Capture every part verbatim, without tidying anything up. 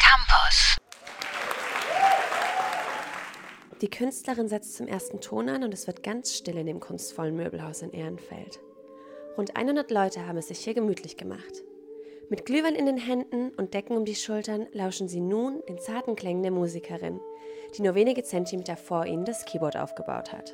Campus. Die Künstlerin setzt zum ersten Ton an und es wird ganz still in dem kunstvollen Möbelhaus in Ehrenfeld. Rund hundert Leute haben es sich hier gemütlich gemacht. Mit Glühwein in den Händen und Decken um die Schultern lauschen sie nun den zarten Klängen der Musikerin, die nur wenige Zentimeter vor ihnen das Keyboard aufgebaut hat.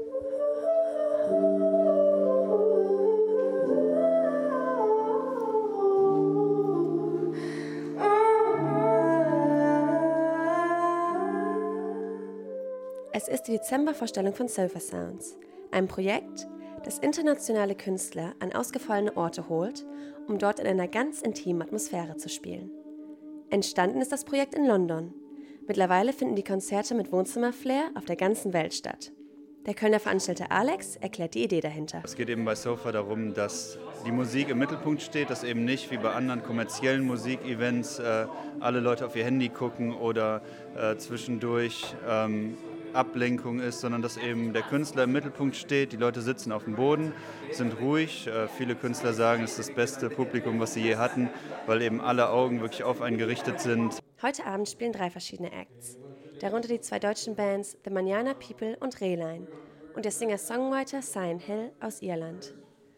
Es ist die Dezembervorstellung von Sofa Sounds, einem Projekt, das internationale Künstler an ausgefallene Orte holt, um dort in einer ganz intimen Atmosphäre zu spielen. Entstanden ist das Projekt in London. Mittlerweile finden die Konzerte mit Wohnzimmer-Flair auf der ganzen Welt statt. Der Kölner Veranstalter Alex erklärt die Idee dahinter. Es geht eben bei Sofa darum, dass die Musik im Mittelpunkt steht, dass eben nicht wie bei anderen kommerziellen Musikevents äh, alle Leute auf ihr Handy gucken oder äh, zwischendurch ähm, Ablenkung ist, sondern dass eben der Künstler im Mittelpunkt steht, die Leute sitzen auf dem Boden, sind ruhig. Äh, viele Künstler sagen, es ist das beste Publikum, was sie je hatten, weil eben alle Augen wirklich auf einen gerichtet sind. Heute Abend spielen drei verschiedene Acts, darunter die zwei deutschen Bands The Manana People und Rehlein und der Singer-Songwriter Cyan Hill aus Irland.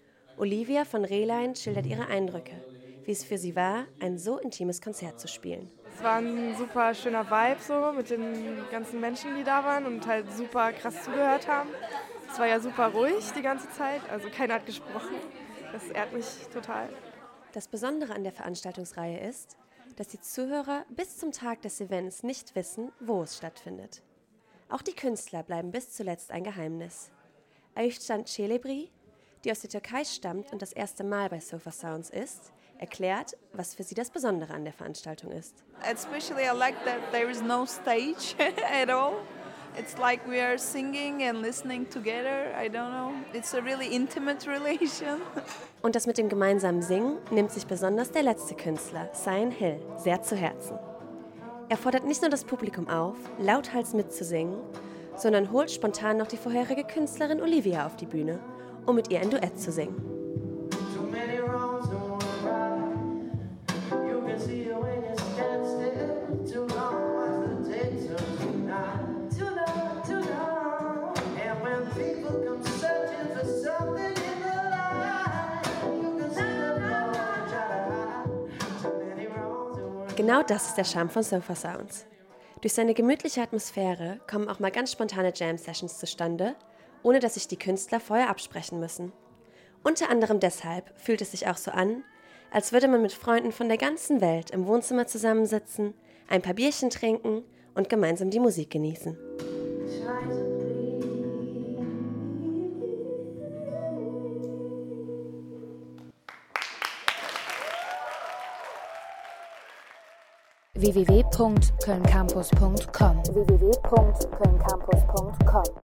Olivia von Rehlein schildert ihre Eindrücke, wie es für sie war, ein so intimes Konzert zu spielen. Es war ein super schöner Vibe so mit den ganzen Menschen, die da waren und halt super krass zugehört haben. Es war ja super ruhig die ganze Zeit, also keiner hat gesprochen. Das ehrt mich total. Das Besondere an der Veranstaltungsreihe ist, dass die Zuhörer bis zum Tag des Events nicht wissen, wo es stattfindet. Auch die Künstler bleiben bis zuletzt ein Geheimnis. Ayüşcan Çelebi, die aus der Türkei stammt und das erste Mal bei Sofa Sounds ist, erklärt, was für sie das Besondere an der Veranstaltung ist. Especially I like that there is no stage at all. It's like we are singing and listening together. I don't know. It's a really intimate relation. Und das mit dem gemeinsamen Singen nimmt sich besonders der letzte Künstler, Cyan Hill, sehr zu Herzen. Er fordert nicht nur das Publikum auf, lauthals mitzusingen, sondern holt spontan noch die vorherige Künstlerin Olivia auf die Bühne, um mit ihr ein Duett zu singen. Genau das ist der Charme von Sofa Sounds. Durch seine gemütliche Atmosphäre kommen auch mal ganz spontane Jam-Sessions zustande, ohne dass sich die Künstler vorher absprechen müssen. Unter anderem deshalb fühlt es sich auch so an, als würde man mit Freunden von der ganzen Welt im Wohnzimmer zusammensitzen, ein paar Bierchen trinken und gemeinsam die Musik genießen. w w w punkt köln campus punkt com w w w punkt köln campus punkt com